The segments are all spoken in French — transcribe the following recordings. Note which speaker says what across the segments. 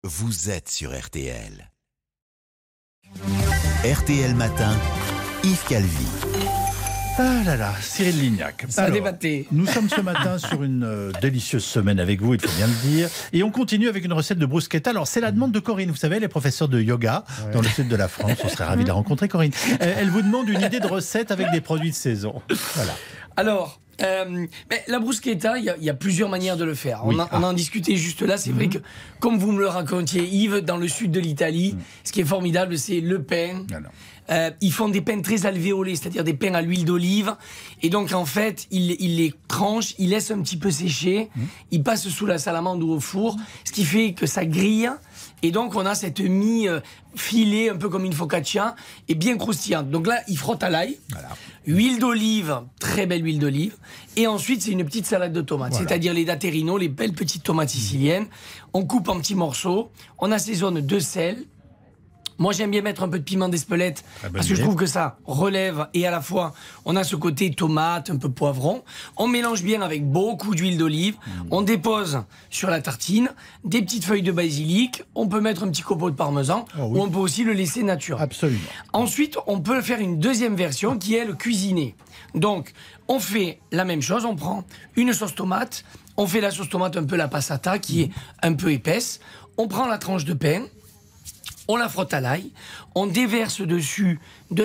Speaker 1: vous êtes sur RTL. RTL Matin, Yves Calvi.
Speaker 2: Ah là là, Cyril Lignac.
Speaker 3: Ça a débatté.
Speaker 2: Nous sommes ce matin sur une délicieuse semaine avec vous, il faut bien le dire. Et on continue avec une recette de bruschetta. Alors, c'est la demande de Corinne. Vous savez, elle est professeure de yoga dans le sud de la France. On serait ravis de la rencontrer, Corinne. Elle vous demande une idée de recette avec des produits de saison. Voilà.
Speaker 3: Alors, mais la bruschetta, il y a plusieurs manières de le faire.
Speaker 2: Oui.
Speaker 3: On en discutait juste là. C'est vrai que, comme vous me le racontiez, Yves, dans le sud de l'Italie, ce qui est formidable, c'est le pain.
Speaker 2: Alors.
Speaker 3: Ils font des pains très alvéolés, c'est-à-dire des pains à l'huile d'olive. Et donc, en fait, ils les tranchent, ils laissent un petit peu sécher, ils passent sous la salamandre ou au four, ce qui fait que ça grille. Et donc, on a cette mie filée, un peu comme une focaccia, et bien croustillante. Donc là, ils frottent à l'ail. Voilà. Huile d'olive, très belle huile d'olive. Et ensuite, c'est une petite salade de tomates, c'est-à-dire les datterino, les belles petites tomates siciliennes. On coupe en petits morceaux, on assaisonne de sel. Moi, j'aime bien mettre un peu de piment d'Espelette parce que je trouve que ça relève et à la fois, on a ce côté tomate, un peu poivron. On mélange bien avec beaucoup d'huile d'olive. On dépose sur la tartine des petites feuilles de basilic. On peut mettre un petit copeau de parmesan ou on peut aussi le laisser naturel.
Speaker 2: Absolument.
Speaker 3: Ensuite, on peut faire une deuxième version qui est le cuisiner. Donc, on fait la même chose. On prend une sauce tomate. On fait la sauce tomate un peu la passata qui est un peu épaisse. On prend la tranche de pain. On la frotte à l'ail, on déverse dessus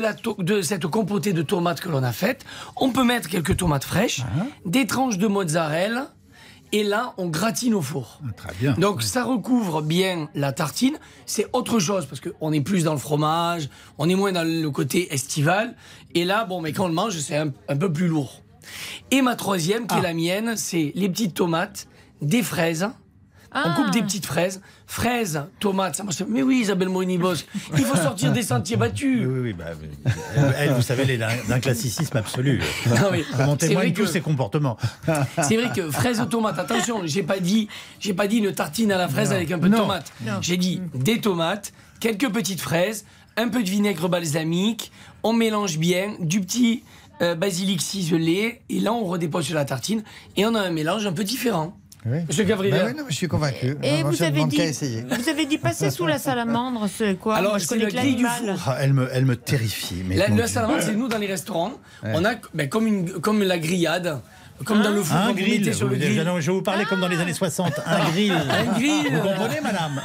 Speaker 3: de cette compotée de tomates que l'on a faite. On peut mettre quelques tomates fraîches, des tranches de mozzarella, et là, on gratine au four.
Speaker 2: Très bien.
Speaker 3: Donc, ça recouvre bien la tartine. C'est autre chose, parce qu'on est plus dans le fromage, on est moins dans le côté estival. Et là, bon, mais quand on le mange, c'est un peu plus lourd. Et ma troisième, qui est la mienne, c'est les petites tomates, des fraises. On coupe des petites fraises, tomates. Ça marche. Mais oui, Isabelle Morini-Bosque, il faut sortir des sentiers battus.
Speaker 2: Oui, elle, vous savez, elle est d'un classicisme absolu.
Speaker 3: Non, mais
Speaker 2: Comment témoignent tous
Speaker 3: que
Speaker 2: ses comportements.
Speaker 3: C'est vrai que fraises aux tomates, attention, j'ai pas dit une tartine à la fraise avec un peu de tomate. J'ai dit des tomates, quelques petites fraises, un peu de vinaigre balsamique, on mélange bien, du petit basilic ciselé, et là on redépose sur la tartine, et on a un mélange un peu différent.
Speaker 4: Oui.
Speaker 3: Monsieur Gavrila.
Speaker 4: Oui, non, je suis convaincu.
Speaker 5: Et
Speaker 4: Moi,
Speaker 5: vous
Speaker 4: je ne
Speaker 5: avez
Speaker 4: demande
Speaker 5: dit,
Speaker 4: qu'à essayer.
Speaker 5: vous avez dit passer sous la salamandre, c'est quoi?
Speaker 3: Alors,
Speaker 5: Moi, je
Speaker 3: c'est
Speaker 5: connais
Speaker 3: le
Speaker 5: que
Speaker 3: grille du
Speaker 5: l'animal.
Speaker 3: four.
Speaker 2: Elle me terrifie. Mais
Speaker 3: La salamandre, c'est nous dans les restaurants. On a comme la grillade, comme dans le four.
Speaker 2: Un
Speaker 3: quand vous
Speaker 2: grill,
Speaker 3: mettez sur le grill.
Speaker 2: je vais vous parler comme dans les années 60. Un grill.
Speaker 3: Un grill.
Speaker 2: Vous comprenez, madame?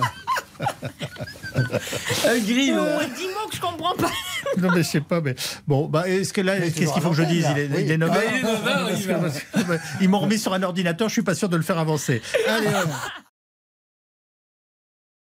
Speaker 3: Un grill.
Speaker 5: Oh, 10 mots que je comprends pas.
Speaker 2: Non, mais je sais pas. Mais bon, est-ce que là, qu'est-ce qu'il faut que je dise? Il est 9h.
Speaker 3: Il est 9h,
Speaker 2: Ils m'ont remis sur un ordinateur, je suis pas sûr de le faire avancer. Allez, hop.